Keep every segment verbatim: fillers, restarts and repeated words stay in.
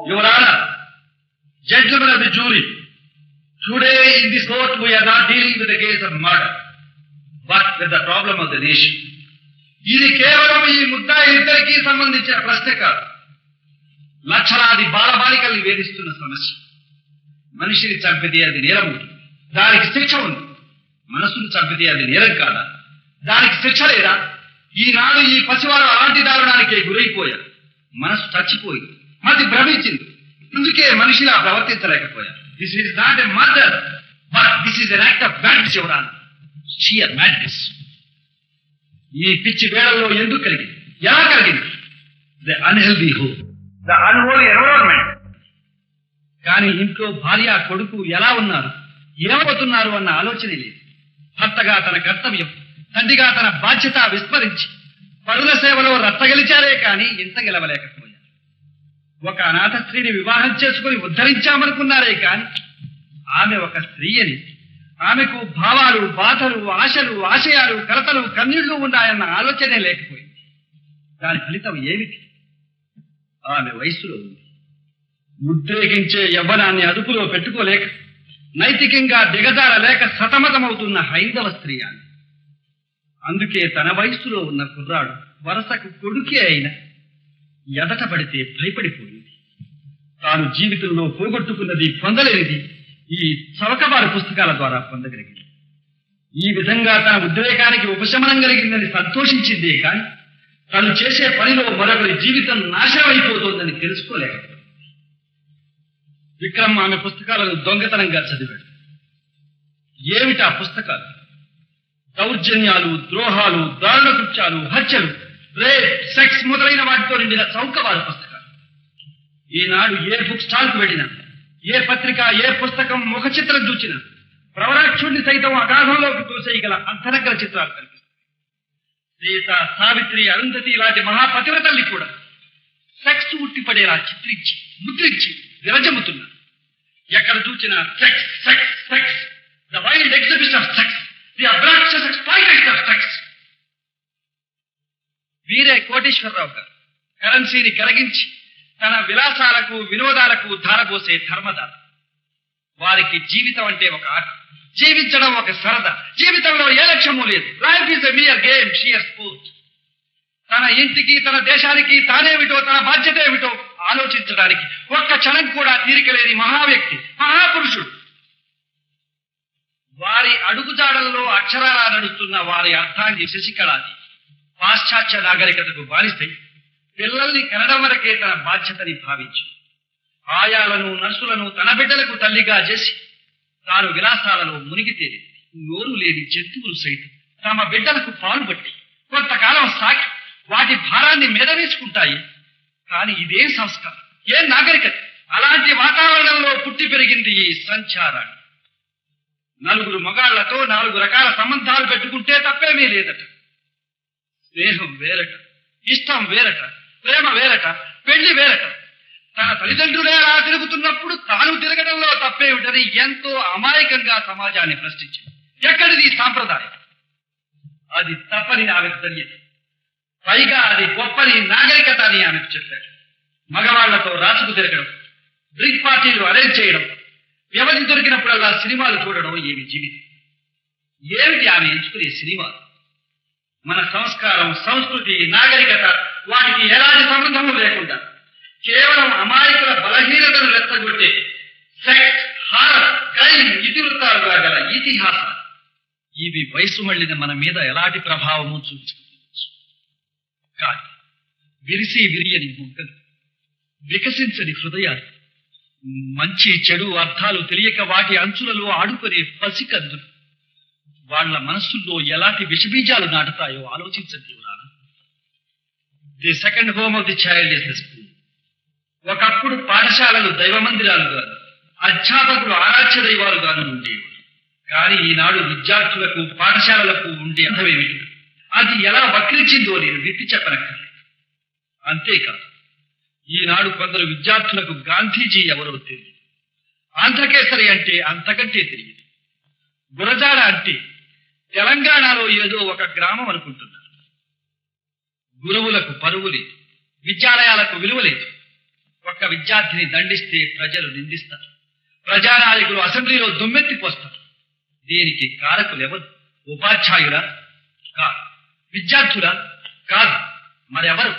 Your Honor, gentlemen of the jury, today in this court we are not dealing with the case of murder, but with the problem of the nation. ఇది కేవలం ఈ ముద్దాయిద్దరికీ సంబంధించిన ప్రశ్న కాదు. లక్షలాది బాలబాలికల్ని వేధిస్తున్న సమస్య. మనిషిని చంపితే అది నేరం ఉంది, దానికి శిక్ష ఉంది. మనసును చంపితే అది నేరం కాదా, దానికి శిక్ష లేదా? ఈనాడు ఈ పసివారు అలాంటి దారుణానికే గురైపోయారు. మనసు చచ్చిపోయింది, మతి భ్రమించింది. అందుకే మనిషిలా ప్రవర్తించలేకపోయారు. This is not a murder, but this is an act of madness your honour. Sheer madness. ఈ పిచ్చి వేళల్లో ఎందుకు కలిగింది, ఎలా కలిగింది? The unhealthy home, the unholy environment. కానీ ఇంట్లో భార్య కొడుకు ఎలా ఉన్నారు, ఏమవుతున్నారు అన్న ఆలోచనే లేదు. భర్తగా తన కర్తవ్యం, తండ్రిగా తన బాధ్యత విస్మరించి పరుల సేవలో రత్తగలిచారే కానీ ఇంత గెలవలేకపోయారు. ఒక అనాథ స్త్రీని వివాహం చేసుకుని ఉద్ధరించామనుకున్నారే కానీ ఆమె ఒక స్త్రీ అని, ఆమెకు భావాలు, బాధలు, ఆశలు, ఆశయాలు, కలతలు, కన్నీళ్లు ఉన్నాయన్న ఆలోచనే లేకపోయింది. దాని ఫలితం ఏమిటి? ఆమె వయస్సులో ఉంది. ఉద్రేకించే యవ్వనాన్ని అదుపులో పెట్టుకోలేక, నైతికంగా దిగజారలేక సతమతమవుతున్న హైందవ స్త్రీ ఆమె. అందుకే తన వయస్సులో ఉన్న కుర్రాడు వరసకు కొడుకే అయినా ఎదట పడితే భయపడిపోయింది. తాను జీవితంలో పోగొట్టుకున్నది, పొందలేనిది ఈ చవకబారు పుస్తకాల ద్వారా పొందగలిగింది. ఈ విధంగా తన ఉద్రేకానికి ఉపశమనం కలిగిందని సంతోషించిందే కానీ తను చేసే పనిలో మరొకరి జీవితం నాశనం అయిపోతోందని తెలుసుకోలేకపోయింది. విక్రమ్ ఆమె పుస్తకాలను దొంగతనంగా చదివాడు. ఏమిటా పుస్తకాలు? దౌర్జన్యాలు, ద్రోహాలు, దారుణ కృత్యాలు, హత్యలు, రేప్, సెక్స్ మొదలైన వాటితో నిండిన చౌకవారు పుస్తకాలు. ఈనాడు ఏ బుక్ స్టాల్ కు వెళ్ళినా, ఏ పత్రిక, ఏ పుస్తకం ముఖ చిత్రం చూచినా ప్రవరాక్షుడిని సైతం అగాధంలోకి తోసేయగల అంతరంగ చిత్రాలు కనిపిస్తాయి. సీత, సావిత్రి, అరుంధతి లాంటి మహాపతివ్రతల్ని కూడా సెక్స్ ఉట్టిపడేలా చిత్రించి, ముద్రించి విరజముతున్నారు. ఎక్కడ చూచినా sex, sex, sex, the wild exhibition of sex, the obnoxious exploitation of sex. వీరే కోటేశ్వరరావు గారు కరెన్సీని కరగించి తన విలాసాలకు, వినోదాలకు ధారపోసే ధర్మదాత. వారికి జీవితం అంటే ఒక ఆట, జీవించడం ఒక సరదా. జీవితంలో ఏ లక్ష్యమూ లేదు. Life is a mere game, sheer sport. తన ఇంటికి, తన దేశానికి తానేమిటో, తన బాధ్యత ఏమిటో ఆలోచించడానికి ఒక్క క్షణం కూడా తీరికలేని మహావ్యక్తి, మహాపురుషుడు. వారి అడుగుజాడల్లో అక్షరాలా నడుస్తున్న వారి అర్థాంగి శశికళాది పాశ్చాత్య నాగరికతకు బానిసై పిల్లల్ని కనడం వరకే తన బాధ్యతని భావించి ఆయాలను, నర్సులను తన బిడ్డలకు తల్లిగా చేసి తాను విలాసాలలో మునిగి తేలింది. నోరు లేని జంతువులు సైతం తమ బిడ్డలకు పాలు పట్టి కొంతకాలం సాగి వాటి భారాన్ని మీద వేసుకుంటాయి. కానీ ఇదే సంస్కారం, ఏ నాగరికత? అలాంటి వాతావరణంలో పుట్టి పెరిగింది ఈ సంచారాన్ని. నలుగురు మగాళ్లతో నాలుగు రకాల సంబంధాలు పెట్టుకుంటే తప్పేమీ లేదట. స్నేహం వేరట, ఇష్టం వేరట, ప్రేమ వేరట, పెళ్లి వేరట. తన తల్లిదండ్రులే అలా తిరుగుతున్నప్పుడు తాను తిరగడంలో తప్పేమిటని ఎంతో అమాయకంగా సమాజాన్ని ప్రశ్నించింది. ఎక్కడిది సాంప్రదాయం? అది తప్పని ఆమెకు తెలియదు. పైగా అది గొప్పని నాగరికత అని ఆమెకు చెప్పాడు. మగవాళ్లతో రాసుకు తిరగడం, డ్రింక్ పార్టీలు అరేంజ్ చేయడం, వ్యవధి దొరికినప్పుడల్లా సినిమాలు చూడడం ఏమి జీవితం? ఏమిటి ఆమె ఎంచుకునే సినిమాలు? మన సంస్కారం, సంస్కృతి, నాగరికత వాటికి ఎలాంటి సంబంధము లేకుండా కేవలం అమాయకుల బలహీనతను రెచ్చగొట్టే సెక్స్, హారర్, క్రైమ్ ఇతివృత్తాలుగా గల ఇతిహాసాలు. ఇవి వయసు మళ్లిన మన మీద ఎలాంటి ప్రభావము చూపించుకోవచ్చు. కానీ విరిసి విరియని మొగ్గలు, వికసించని హృదయాలు, మంచి చెడు అర్థాలు తెలియక వాటి అంచులలో ఆడుకునే పసికందులు వాళ్ల మనస్సుల్లో ఎలాంటి విషబీజాలు నాటుతాయో ఆలోచించండి. The second home of the child is the school. ఒకప్పుడు పాఠశాలలు దైవ మందిరాలుగాను, అధ్యాపకులు ఆరాధ్య దైవాలుగాను ఉండేవి. కానీ ఈనాడు విద్యార్థులకు, పాఠశాలలకు ఉండే అర్థమేమిటి? అది ఎలా వక్రించిందో నేను విప్పి చెప్పనక్కర్లేదు. అంతేకాదు, ఈనాడు కొందరు విద్యార్థులకు గాంధీజీ ఎవరో తెలియదు, ఆంధ్రకేసరి అంటే అంతకంటే తెలియదు, గురజాడ అంటే తెలంగాణలో ఏదో ఒక గ్రామం అనుకుంటున్నారు. గురువులకు పరువు లేదు, విద్యాలయాలకు విలువ లేదు. ఒక్క విద్యార్థిని దండిస్తే ప్రజలు నిందిస్తారు, ప్రజానాయకులు అసెంబ్లీలో దుమ్మెత్తిపోస్తారు. దీనికి కారకులెవరు? ఉపాధ్యాయులా? కాదు. విద్యార్థులా? కాదు. మరెవరు?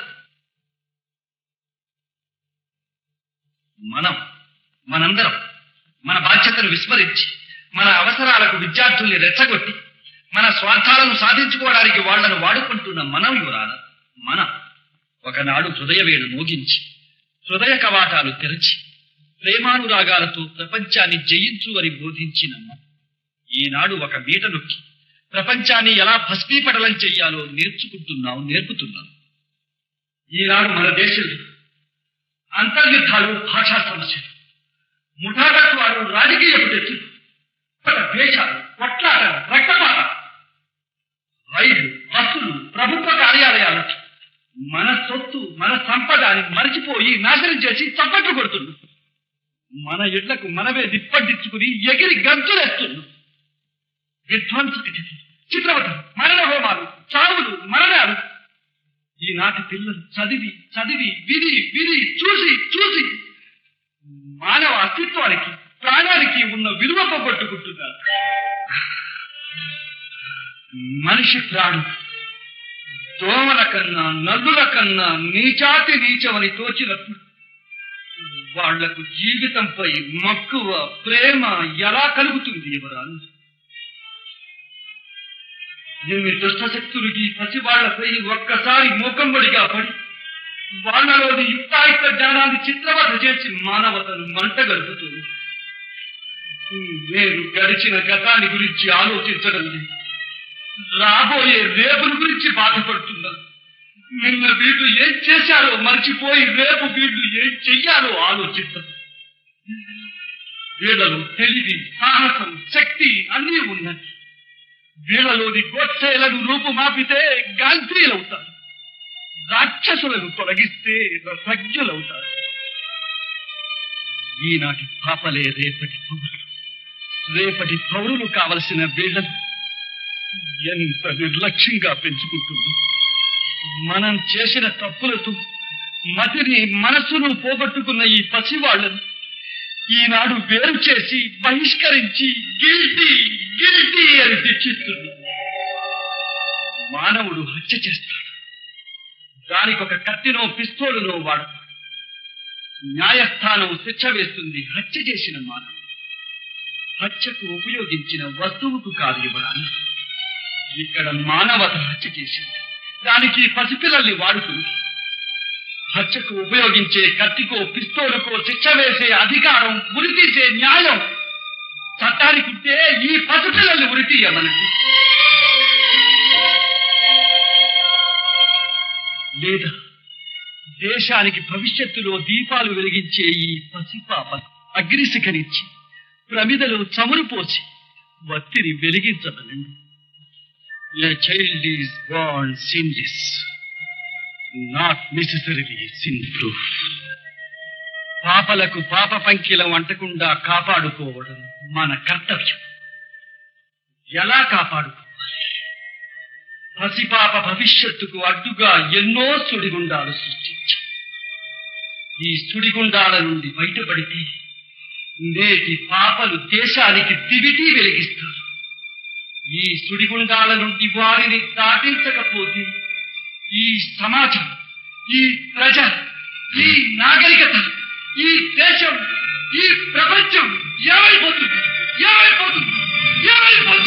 మనం. మనందరం మన బాధ్యతను విస్మరించి మన అవసరాలకు విద్యార్థుల్ని రెచ్చగొట్టి మన స్వార్థాలను సాధించుకోవడానికి వాళ్లను వాడుకుంటున్న మనం యువరాల మనం ఒకనాడు హృదయవేణ మోగించి హృదయ కవాటాలు తెరచి ప్రేమానురాగాలతో ప్రపంచాన్ని జయించు అని బోధించిన ఈనాడు ఒక మీట నొక్కి ప్రపంచాన్ని ఎలా భస్మీపటలం చెయ్యాలో నేర్చుకుంటున్నాం, నేర్పుతున్నాం. ఈనాడు మన దేశంలో అంతర్యుద్ధాలు, భాషా సమస్యలు, ముఠాతత్వాలు, రాజకీయ తెచ్చులు, దేశాలు, కొట్లాటలు, రక్తపాత, రైళ్లు, బస్సులు, ప్రభుత్వ కార్యాలయాలు మన సొత్తు, మన సంపదని మరిచిపోయి నాశనం చేసి చప్పట్లు కొడుతున్నాం. మన ఇళ్లకు మనమే దిప్పట్టించుకుని ఎగిరి గంతులేస్తున్నాం. విధ్వంసక చిత్రవతలు, మరణ హోమాలు, చావులు, మరణాలు. ఈనాటి పిల్లలు చదివి చదివి విని విని చూసి చూసి మానవ అస్తిత్వానికి, ప్రాణానికి ఉన్న విలువ పోగొట్టుకుంటున్నారు. మనిషి ప్రాణం దోమల కన్నా, నల్లుల కన్నా నీచాతి నీచమని తోచినప్పుడు వాళ్లకు జీవితంపై మక్కువ, ప్రేమ ఎలా కలుగుతుంది? ఎవరాను ఎన్ని దుష్టశక్తులకి పసివాళ్లపై ఒక్కసారి మూకంబడిగా పడి వాళ్లలోని యుక్తాయుక్త జ్ఞానాన్ని చిత్రవధ చేసి మానవతను మంటగలుగుతుంది. నేను గడిచిన గతాన్ని గురించి ఆలోచించడం లేదు, రాబోయే రేపుల గురించి బాధపడుతున్నాను. నిన్న వీళ్ళు ఏం చేశారో మర్చిపోయి రేపు వీళ్ళు ఏం చెయ్యాలో ఆలోచిస్తాను. వీళ్ళలో తెలివి, సాహసం, శక్తి అన్నీ ఉన్నాయి. వీళ్ళలోని గోత్సేలను రూపుమాపితే గాంధీలవుతారు, రాక్షసులను తొలగిస్తే రసజ్ఞులవుతారు. ఈనాటి పాపలే రేపటి పౌరులు. రేపటి పౌరులు కావలసిన వీళ్ళను ఎంత నిర్లక్ష్యంగా పెంచుకుంటున్నాం. మనం చేసిన తప్పులతో మతిని, మనస్సును పోగొట్టుకున్న ఈ పసివాళ్లను ఈనాడు వేరు చేసి బహిష్కరించి గిల్టీ గిల్టీ అని శిక్షిస్తున్నాం. మానవుడు హత్య చేస్తాడు, దానికి ఒక కత్తినో పిస్తోలునో వాడతాడు. న్యాయస్థానం శిక్ష వేస్తుంది హత్య చేసిన మానవుడు. హత్యకు ఉపయోగించిన వస్తువుకు కాదు ఇవ్వడాన్ని. ఇక్కడ మానవత హత్య చేసింది, దానికి పసిపిల్లల్ని వాడుతుంది. హత్యకు ఉపయోగించే కత్తికో పిస్తోలుకో శిక్ష వేసే అధికారం, ఉరితీసే న్యాయం చట్టానికి ఉంటే ఈ పసిపిల్లల్ని ఉరితీయమనకి లేదా దేశానికి భవిష్యత్తులో దీపాలు వెలిగించే ఈ పసిపాప అగ్నిశిఖరించి ప్రమిదలో చమురు పోసి వత్తిని వెలిగించమనండి. A child is born sinless, not necessarily sinproof. పాపలకు పాప పంకిలం అంటకుండా కాపాడుకోవడం మన కర్తవ్యం. ఎలా కాపాడుకోవాలి? పసిపాప భవిష్యత్తుకు అడ్డుగా ఎన్నో సుడిగుండాలు సృష్టించారు. ఈ సుడిగుండాల నుండి బయటపడితే నేటి పాపలు దేశానికి దివిటీ వెలిగిస్తారు. ఈ సుడిగుండాల నుండి వారిని దాటించకపోతే ఈ సమాజం, ఈ ప్రజ, ఈ నాగరికత, ఈ దేశం, ఈ ప్రపంచం ఏమైపోతుంది? ఏమైపోతుంది? ఏమైపోతుంది?